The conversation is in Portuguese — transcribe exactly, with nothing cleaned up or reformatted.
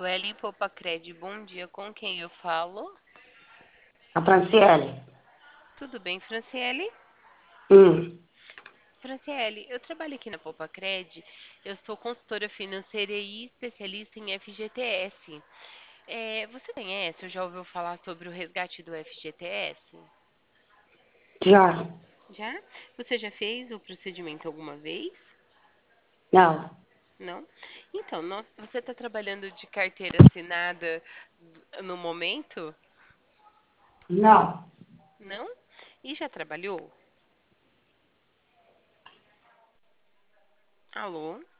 Sueli Popacred, bom dia, com quem eu falo? A Franciele. Tudo bem, Franciele? Hum, Franciele, eu trabalho aqui na Popacred, eu sou consultora financeira e especialista em F G T S. É, você conhece ou já ouviu falar sobre o resgate do F G T S? já. Já? Você já fez o procedimento alguma vez? Não, Não? Então, nós- você está trabalhando de carteira assinada no momento? não. Não? E já trabalhou? Alô?